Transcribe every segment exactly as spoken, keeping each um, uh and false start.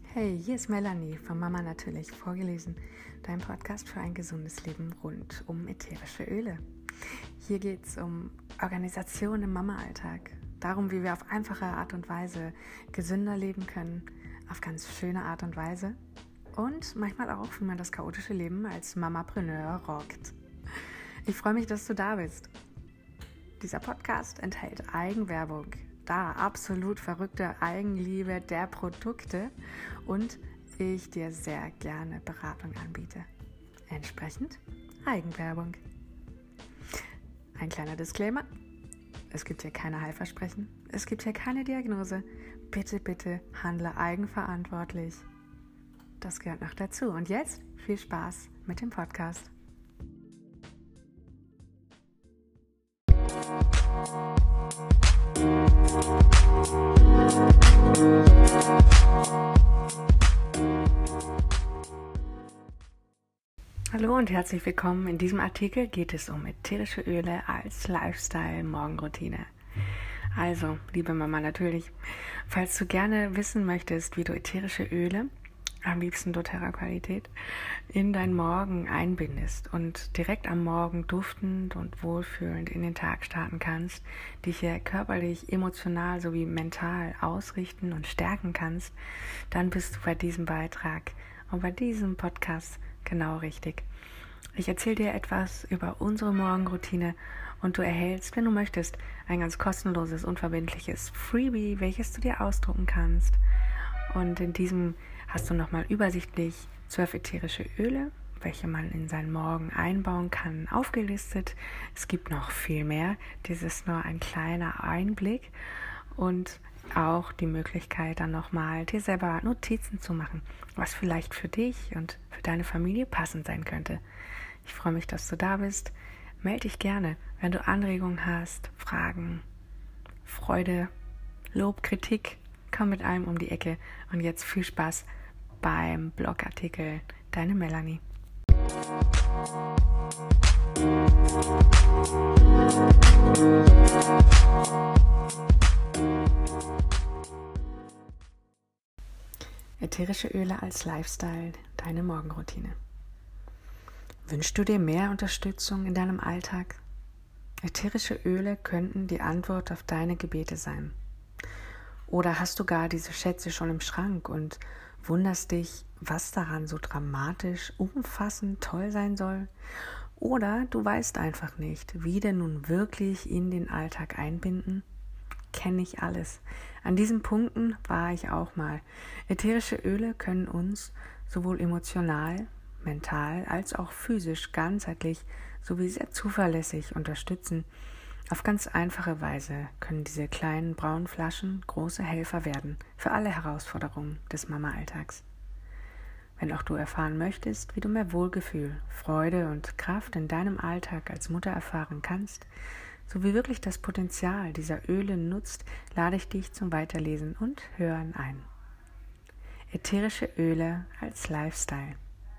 Hey, hier ist Melanie von Mama Natürlich vorgelesen, dein Podcast für ein gesundes Leben rund um ätherische Öle. Hier geht es um Organisation im Mama-Alltag, darum, wie wir auf einfache Art und Weise gesünder leben können, auf ganz schöne Art und Weise und manchmal auch, wie man das chaotische Leben als Mamapreneur rockt. Ich freue mich, dass du da bist. Dieser Podcast enthält Eigenwerbung, da absolut verrückte Eigenliebe der Produkte und ich dir sehr gerne Beratung anbiete. Entsprechend Eigenwerbung. Ein kleiner Disclaimer: Es gibt hier keine Heilversprechen, es gibt hier keine Diagnose. Bitte, bitte handle eigenverantwortlich. Das gehört noch dazu. Und jetzt viel Spaß mit dem Podcast. Hallo und herzlich willkommen. In diesem Artikel geht es um ätherische Öle als Lifestyle-Morgenroutine. Also, liebe Mama natürlich, falls du gerne wissen möchtest, wie du ätherische Öle, am liebsten doTERRA-Qualität, in dein Morgen einbindest und direkt am Morgen duftend und wohlfühlend in den Tag starten kannst, dich hier körperlich, emotional sowie mental ausrichten und stärken kannst, dann bist du bei diesem Beitrag und bei diesem Podcast genau richtig. Ich erzähle dir etwas über unsere Morgenroutine und du erhältst, wenn du möchtest, ein ganz kostenloses, unverbindliches Freebie, welches du dir ausdrucken kannst. Und in diesem hast du nochmal übersichtlich zwölf ätherische Öle, welche man in seinen Morgen einbauen kann, aufgelistet. Es gibt noch viel mehr. Dies ist nur ein kleiner Einblick und auch die Möglichkeit, dann nochmal dir selber Notizen zu machen, was vielleicht für dich und für deine Familie passend sein könnte. Ich freue mich, dass du da bist. Melde dich gerne, wenn du Anregungen hast, Fragen, Freude, Lob, Kritik. Komm mit allem um die Ecke. Und jetzt viel Spaß beim Blogartikel. Deine Melanie. Ätherische Öle als Lifestyle, deine Morgenroutine. Wünschst du dir mehr Unterstützung in deinem Alltag? Ätherische Öle könnten die Antwort auf deine Gebete sein. Oder hast du gar diese Schätze schon im Schrank und wunderst dich, was daran so dramatisch, umfassend toll sein soll? Oder du weißt einfach nicht, wie denn nun wirklich in den Alltag einbinden? Kenne ich alles. An diesen Punkten war ich auch mal. Ätherische Öle können uns sowohl emotional, mental als auch physisch ganzheitlich sowie sehr zuverlässig unterstützen. Auf ganz einfache Weise können diese kleinen braunen Flaschen große Helfer werden für alle Herausforderungen des Mama-Alltags. Wenn auch du erfahren möchtest, wie du mehr Wohlgefühl, Freude und Kraft in deinem Alltag als Mutter erfahren kannst, sowie wirklich das Potenzial dieser Öle nutzt, lade ich dich zum Weiterlesen und Hören ein. Ätherische Öle als Lifestyle.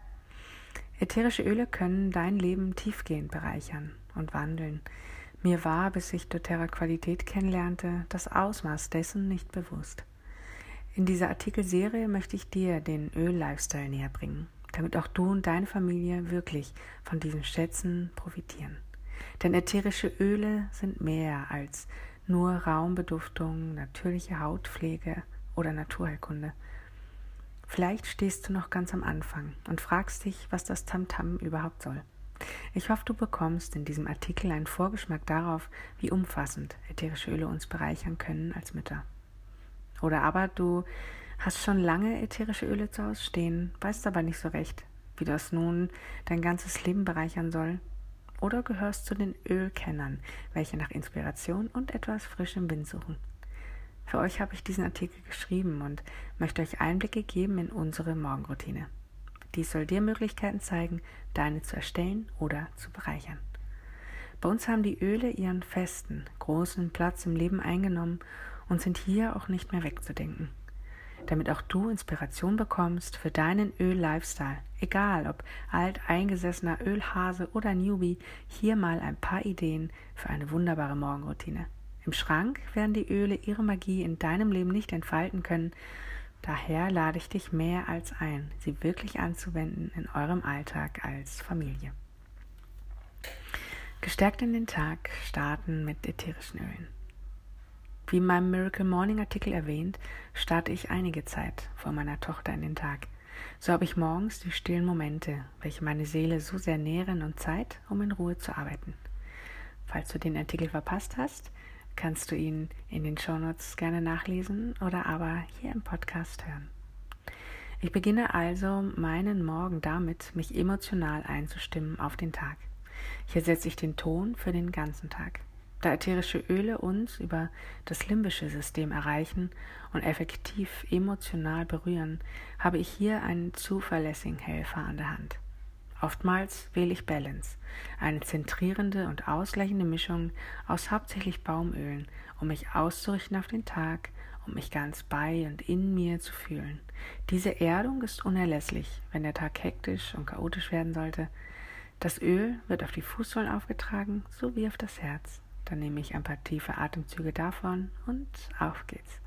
Ätherische Öle können dein Leben tiefgehend bereichern und wandeln. Mir war, bis ich doTERRA-Qualität kennenlernte, das Ausmaß dessen nicht bewusst. In dieser Artikelserie möchte ich dir den Öl-Lifestyle näher bringen, damit auch du und deine Familie wirklich von diesen Schätzen profitieren. Denn ätherische Öle sind mehr als nur Raumbeduftung, natürliche Hautpflege oder Naturheilkunde. Vielleicht stehst du noch ganz am Anfang und fragst dich, was das Tamtam überhaupt soll. Ich hoffe, du bekommst in diesem Artikel einen Vorgeschmack darauf, wie umfassend ätherische Öle uns bereichern können als Mütter. Oder aber du hast schon lange ätherische Öle zu Hause stehen, weißt aber nicht so recht, wie das nun dein ganzes Leben bereichern soll. Oder gehörst zu den Ölkennern, welche nach Inspiration und etwas frischem Wind suchen. Für euch habe ich diesen Artikel geschrieben und möchte euch Einblicke geben in unsere Morgenroutine. Dies soll dir Möglichkeiten zeigen, deine zu erstellen oder zu bereichern. Bei uns haben die Öle ihren festen, großen Platz im Leben eingenommen und sind hier auch nicht mehr wegzudenken. Damit auch du Inspiration bekommst für deinen Öl-Lifestyle, egal ob alteingesessener Ölhase oder Newbie, hier mal ein paar Ideen für eine wunderbare Morgenroutine. Im Schrank werden die Öle ihre Magie in deinem Leben nicht entfalten können, Daher lade ich dich mehr als ein, sie wirklich anzuwenden in eurem Alltag als Familie. Gestärkt in den Tag starten mit ätherischen Ölen. Wie in meinem Miracle Morning Artikel erwähnt, starte ich einige Zeit vor meiner Tochter in den Tag. So habe ich morgens die stillen Momente, welche meine Seele so sehr nähren und Zeit, um in Ruhe zu arbeiten. Falls du den Artikel verpasst hast, kannst du ihn in den Shownotes gerne nachlesen oder aber hier im Podcast hören. Ich beginne also meinen Morgen damit, mich emotional einzustimmen auf den Tag. Hier setze ich den Ton für den ganzen Tag. Da ätherische Öle uns über das limbische System erreichen und effektiv emotional berühren, habe ich hier einen zuverlässigen Helfer an der Hand. Oftmals wähle ich Balance, eine zentrierende und ausgleichende Mischung aus hauptsächlich Baumölen, um mich auszurichten auf den Tag, um mich ganz bei und in mir zu fühlen. Diese Erdung ist unerlässlich, wenn der Tag hektisch und chaotisch werden sollte. Das Öl wird auf die Fußsohlen aufgetragen, sowie auf das Herz. Dann nehme ich ein paar tiefe Atemzüge davon und auf geht's.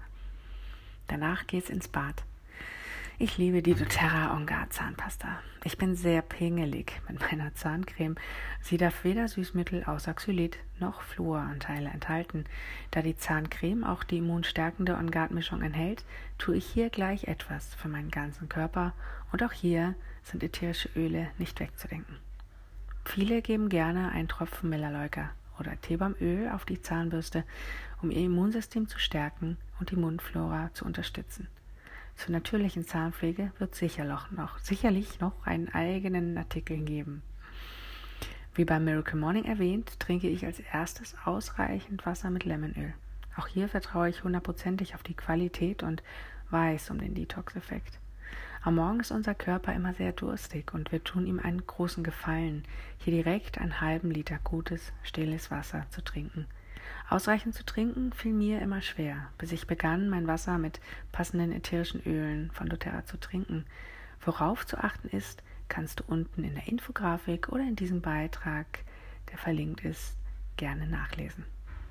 Danach geht's ins Bad. Ich liebe die doTERRA On Guard Zahnpasta. Ich bin sehr pingelig mit meiner Zahncreme. Sie darf weder Süßmittel außer Xylit noch Fluoranteile enthalten. Da die Zahncreme auch die immunstärkende On Guard Mischung enthält, tue ich hier gleich etwas für meinen ganzen Körper und auch hier sind ätherische Öle nicht wegzudenken. Viele geben gerne einen Tropfen Melaleuca oder Teebaumöl auf die Zahnbürste, um ihr Immunsystem zu stärken und die Mundflora zu unterstützen. Zur natürlichen Zahnpflege wird sicher noch, sicherlich noch einen eigenen Artikel geben. Wie beim Miracle Morning erwähnt, trinke ich als erstes ausreichend Wasser mit Lemonöl. Auch hier vertraue ich hundertprozentig auf die Qualität und weiß um den Detox-Effekt. Am Morgen ist unser Körper immer sehr durstig und wir tun ihm einen großen Gefallen, hier direkt einen halben Liter gutes, stilles Wasser zu trinken. Ausreichend zu trinken fiel mir immer schwer, bis ich begann, mein Wasser mit passenden ätherischen Ölen von doTERRA zu trinken. Worauf zu achten ist, kannst du unten in der Infografik oder in diesem Beitrag, der verlinkt ist, gerne nachlesen.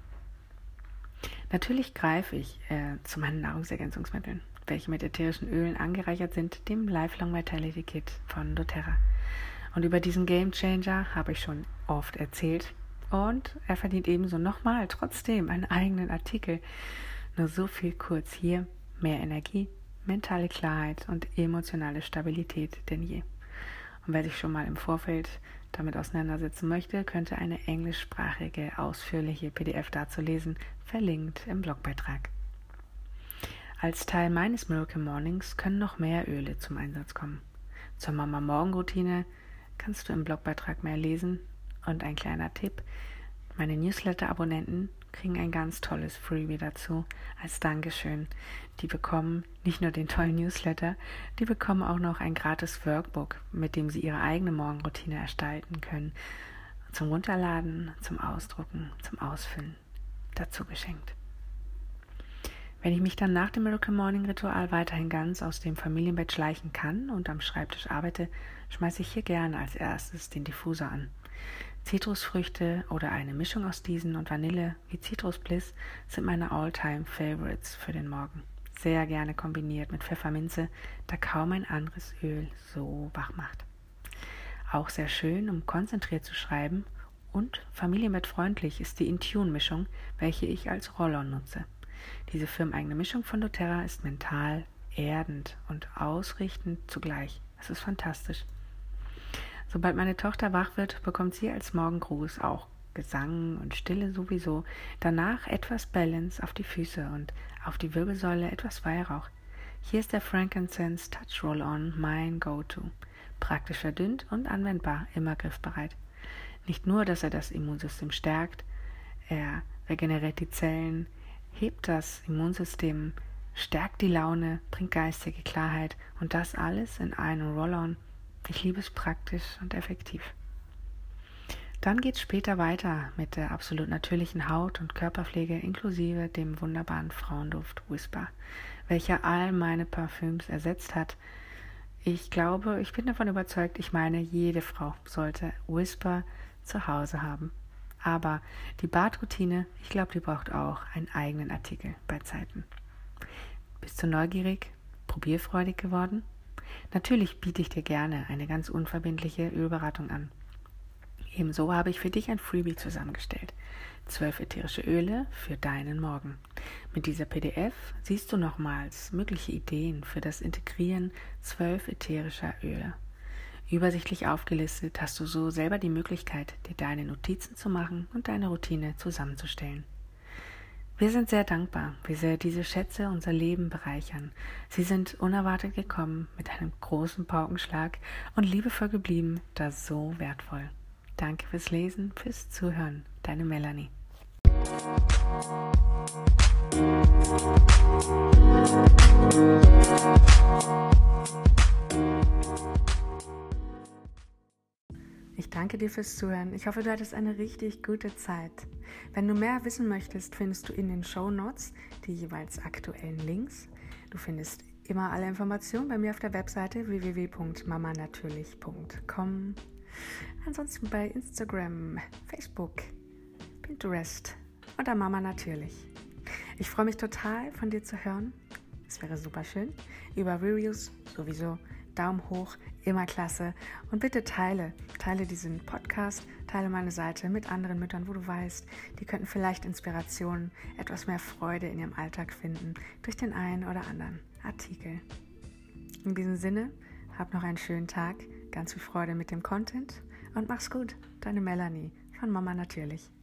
Natürlich greife ich äh, zu meinen Nahrungsergänzungsmitteln, welche mit ätherischen Ölen angereichert sind, dem Lifelong Vitality Kit von doTERRA. Und über diesen Gamechanger habe ich schon oft erzählt und er verdient ebenso nochmal trotzdem einen eigenen Artikel. Nur so viel kurz hier, mehr Energie, mentale Klarheit und emotionale Stabilität denn je. Und wer sich schon mal im Vorfeld damit auseinandersetzen möchte, könnte eine englischsprachige, ausführliche P D F dazu lesen, verlinkt im Blogbeitrag. Als Teil meines Miracle Mornings können noch mehr Öle zum Einsatz kommen. Zur Mama-Morgen-Routine kannst du im Blogbeitrag mehr lesen. Und ein kleiner Tipp, meine Newsletter-Abonnenten kriegen ein ganz tolles Freebie dazu als Dankeschön. Die bekommen nicht nur den tollen Newsletter, die bekommen auch noch ein gratis Workbook, mit dem sie ihre eigene Morgenroutine gestalten können. Zum Runterladen, zum Ausdrucken, zum Ausfüllen. Dazu geschenkt. Wenn ich mich dann nach dem Miracle Morning Ritual weiterhin ganz aus dem Familienbett schleichen kann und am Schreibtisch arbeite, schmeiße ich hier gerne als erstes den Diffusor an. Zitrusfrüchte oder eine Mischung aus diesen und Vanille wie Citrus Bliss sind meine All-Time-Favorites für den Morgen. Sehr gerne kombiniert mit Pfefferminze, da kaum ein anderes Öl so wach macht. Auch sehr schön, um konzentriert zu schreiben und familienbettfreundlich ist die Intune-Mischung, welche ich als Roll-On nutze. Diese firmeneigene Mischung von doTERRA ist mental, erdend und ausrichtend zugleich. Es ist fantastisch. Sobald meine Tochter wach wird, bekommt sie als Morgengruß auch Gesang und Stille sowieso, danach etwas Balance auf die Füße und auf die Wirbelsäule etwas Weihrauch. Hier ist der Frankincense Touch Roll-On mein Go-To. Praktisch verdünnt und anwendbar, immer griffbereit. Nicht nur, dass er das Immunsystem stärkt, er regeneriert die Zellen, hebt das Immunsystem, stärkt die Laune, bringt geistige Klarheit und das alles in einem Roll-On. Ich liebe es praktisch und effektiv. Dann geht es später weiter mit der absolut natürlichen Haut- und Körperpflege inklusive dem wunderbaren Frauenduft Whisper, welcher all meine Parfüms ersetzt hat. Ich glaube, ich bin davon überzeugt, ich meine, jede Frau sollte Whisper zu Hause haben. Aber die Badroutine, ich glaube, die braucht auch einen eigenen Artikel bei Zeiten. Bist du neugierig? probierfreudig geworden? Natürlich biete ich dir gerne eine ganz unverbindliche Ölberatung an. Ebenso habe ich für dich ein Freebie zusammengestellt. Zwölf ätherische Öle für deinen Morgen. Mit dieser P D F siehst du nochmals mögliche Ideen für das Integrieren zwölf ätherischer Öle. Übersichtlich aufgelistet hast du so selber die Möglichkeit, dir deine Notizen zu machen und deine Routine zusammenzustellen. Wir sind sehr dankbar, wie sehr diese Schätze unser Leben bereichern. Sie sind unerwartet gekommen, mit einem großen Paukenschlag und liebevoll geblieben, das so wertvoll. Danke fürs Lesen, fürs Zuhören. Deine Melanie. Ich danke dir fürs Zuhören. Ich hoffe, du hattest eine richtig gute Zeit. Wenn du mehr wissen möchtest, findest du in den Shownotes die jeweils aktuellen Links. Du findest immer alle Informationen bei mir auf der Webseite w w w punkt mama natürlich punkt com. Ansonsten bei Instagram, Facebook, Pinterest oder Mama Natürlich. Ich freue mich total, von dir zu hören. Es wäre super schön. Über Reviews sowieso. Daumen hoch, immer klasse. Und bitte teile, teile diesen Podcast, teile meine Seite mit anderen Müttern, wo du weißt, die könnten vielleicht Inspiration, etwas mehr Freude in ihrem Alltag finden, durch den einen oder anderen Artikel. In diesem Sinne, hab noch einen schönen Tag, ganz viel Freude mit dem Content und mach's gut. Deine Melanie von Mama Natürlich.